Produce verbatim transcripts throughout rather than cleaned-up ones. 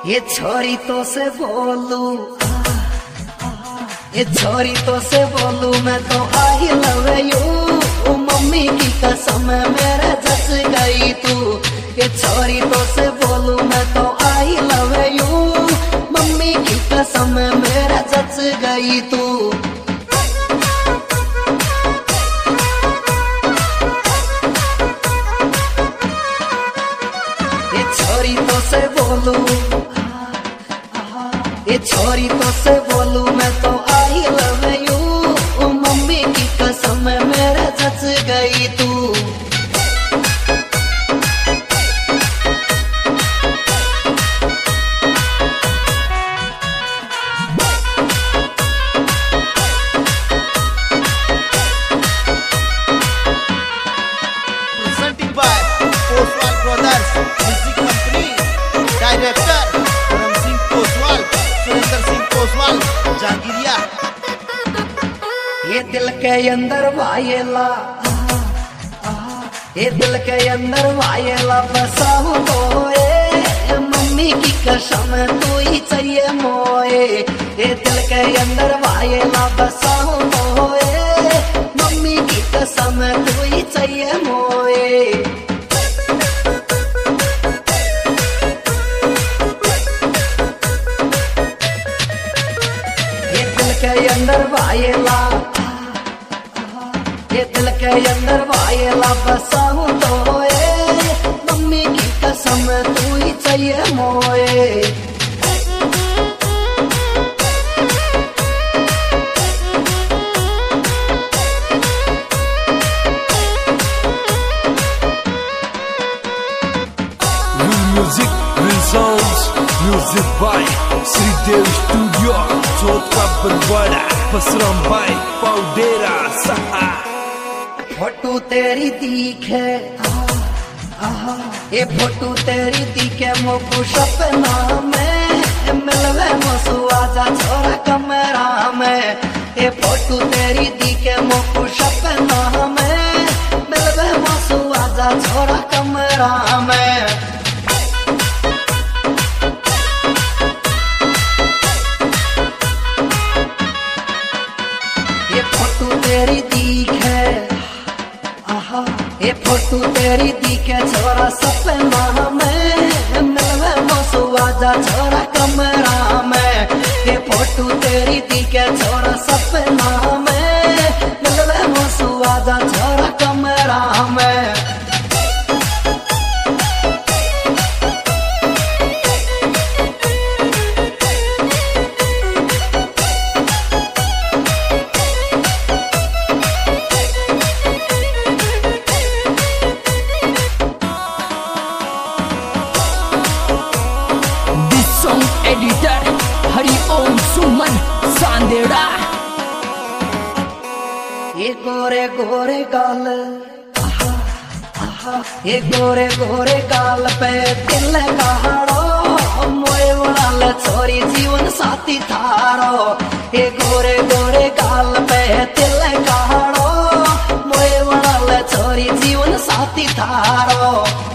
ये छोरी तो से बोलू, ये छोरी तो से बोलू मैं तो आई लव यू, मम्मी की कसम मेरे जस गई तू। ये छोरी तो से बोलू मैं तो आई लव यू, मम्मी की कसम मेरे जस गई तू। ये छोरी तो से बोलू, ये छोरी तो से बोलू मैं तो आई लव यू, मम्मी की कसम मेरे जच गई तू। Presenting by Oswal Brothers Music Company, Director Karan Singh Oswal, Surendra Singh Oswal Jangiriya. ये दिल के अंदर वायला, ये दिल के अंदर वायला बसाऊं तो ए, मम्मी की कसम तू ही चाहिए मोए। ये दिल के अंदर वायला बसाऊं तो ए, मम्मी की कसम तू ही चाहिए मोए। के अंदर वायला, ये दिल के अंदर वायला बसाऊं तो ए, मम्मी की कसम तू ही चाहिए मोए। Music, real sounds, music by Sridev Studio, Chota Barwada, Pasram by Paudera Saha। Photo तेरी दिखे, ये फोटो तेरी दिखे मोको सपना में, मिलवे मोसु आजा छोरा कमरा में। ये फोटो तेरी दिखे मोको सपना में, मिलवे मोसु आजा छोरा कमरा में। ये फोटो तेरी दिखे, आहा, ये फोटो तेरी दिखे छोरा सपना में, मिलवे मोसु आजा छोरा कमरा में। ये फोटो तेरी दिखे छोरा सपना में, मिलवे मोसु आजा छोरा कमरा में। एडिटर हरि ओम सुमन सांदेड़ा। ये गोरे गोरे गाल, आहा, आहा, ये गोरे गोरे गाल पे दिल गाड़ो, मोए वाला छोरी जीवन साथी थारो। ये गोरे गोरे गाल पे दिल गाड़ो, मोए वाला छोरी जीवन साथी थारो।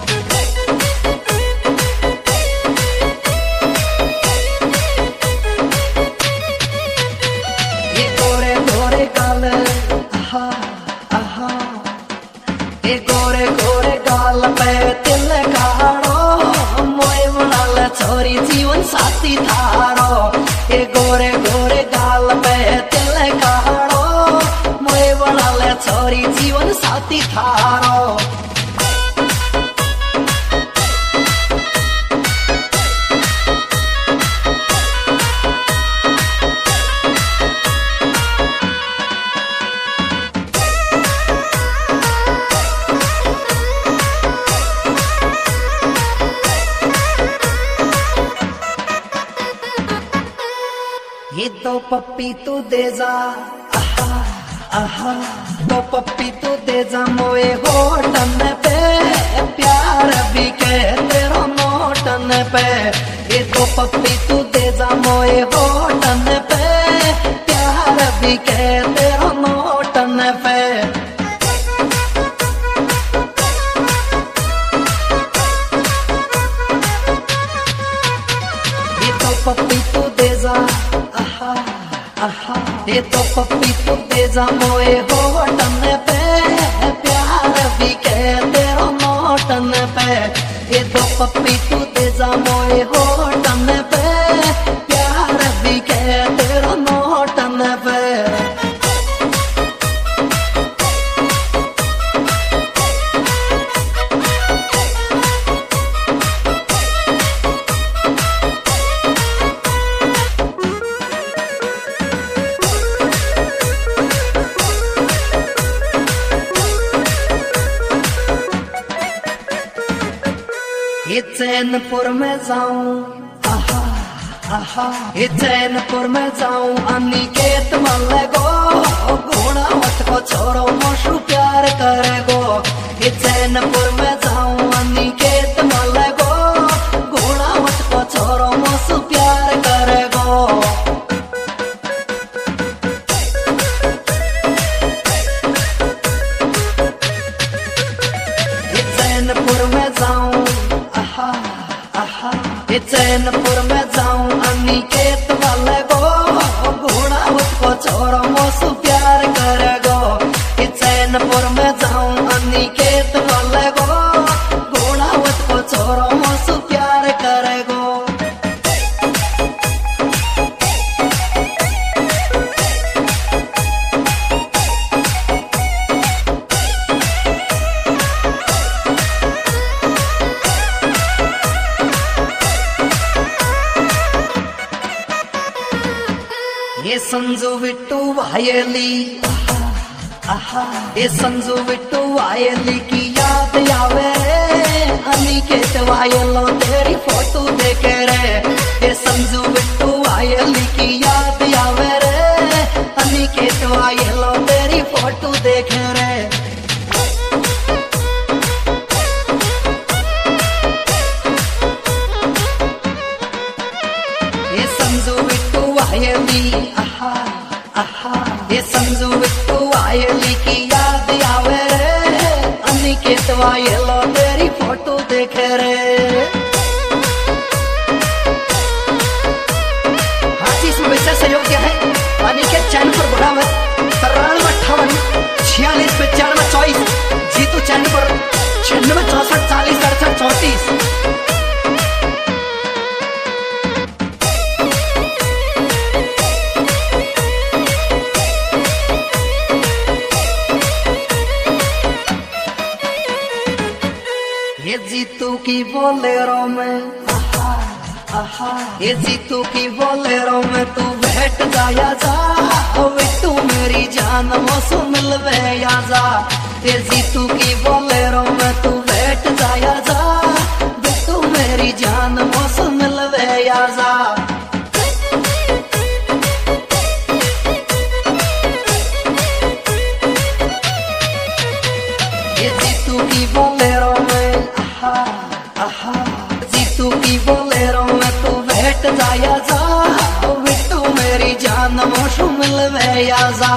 ये गोरे गोरे गाल पे तिल गाड़ो, मोए वाला छोरी जीवन साथी थारो। ये गोरे गोरे गाल पे तिल गाड़ो, मोए वाला छोरी जीवन साथी थारो। ये तो पप्पी तू दे जा, आहा, आहा, तो पप्पी तू दे जा मोए होटन पे, प्यार भी के तेरा नोटन पे। ये तो पप्पी तू दे जा मोए होटन पे, प्यार भी के तेरा नोटन पे। ये तो पप्पी तू दे जा मोए होटन पे प्यार भी के तेरा नोटन पे ये तो पप्पी तू दे जा मोए होटन पे प्यार भी के तेरा नोटन पे ये चैनपुर में जाऊं आहा आहा ये चैनपुर में जाऊं अनिकेत मल्ले गो घोड़ा मत को छोरो मोशु प्यार करे गो ये चैनपुर में जाऊं अनिकेत मल्ले गो घोड़ा मत को छोरो मोशु प्यार करे गो ये चैनपुर में जाऊं ये चैनपुर में जाऊं अनिकेत वाले गो घोड़ा उसको छोरो मोसु प्यार करे गो ये चैनपुर में जाऊं अनिकेत वाले गो घोड़ा उसको छोरो मोसु प्यार करे गो ये संजू बिट्टू वायली आहा ये संजू बिट्टू वायली की याद आवे अनिकेत वायलो तेरी फोटो देखे रे ये संजू बिट्टू वायली की याद आवे रे अनिकेत वायलो तेरी फोटो देखे रे ये संजू बिट्टू वायली ये संजू बिट्टू वायली की याद आवे रे अनिकेत वायलो तेरी फोटो देखे रे हाँ जी इसमें विशेष सहयोग दिया है अनिकेत चैनल पर बढ़ावा तिरानवे अट्ठावन छियालीस पचानवे चौबीस जीतू चैनल पर छियानवे चौसठ चालीस अड़सठ चौतीस ये जीतू की बोलेरो में आहा आहा ये जीतू की बोलेरो में तू बैठ जाया जा बिट्टू मेरी जान मोसु मिलवे या जा ये जीतू की बोलेरो में तू बैठ जाया जा बिट्टू मेरी जान मोसु मिलवे या जा ये जीतू की बोलेरो में आहा जीतू की बोलेरो में तू बैठ जाया जा बिट्टू मेरी जान मोशु मिलवे या जा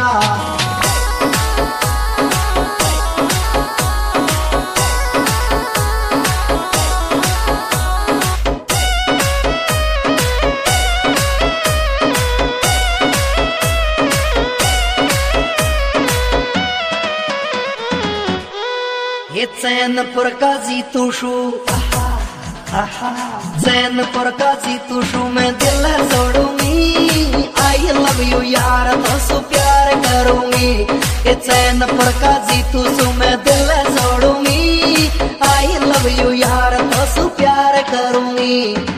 ये चैनपुर का जीतू शू चैनपुर का जीतू शू मैं दिल जोड़ूंगी आई लव यू यार तो सु प्यार करूंगी ये चैनपुर का जीतू शू मैं दिल जोड़ूंगी आई लव यू यार तो सु प्यार करूंगी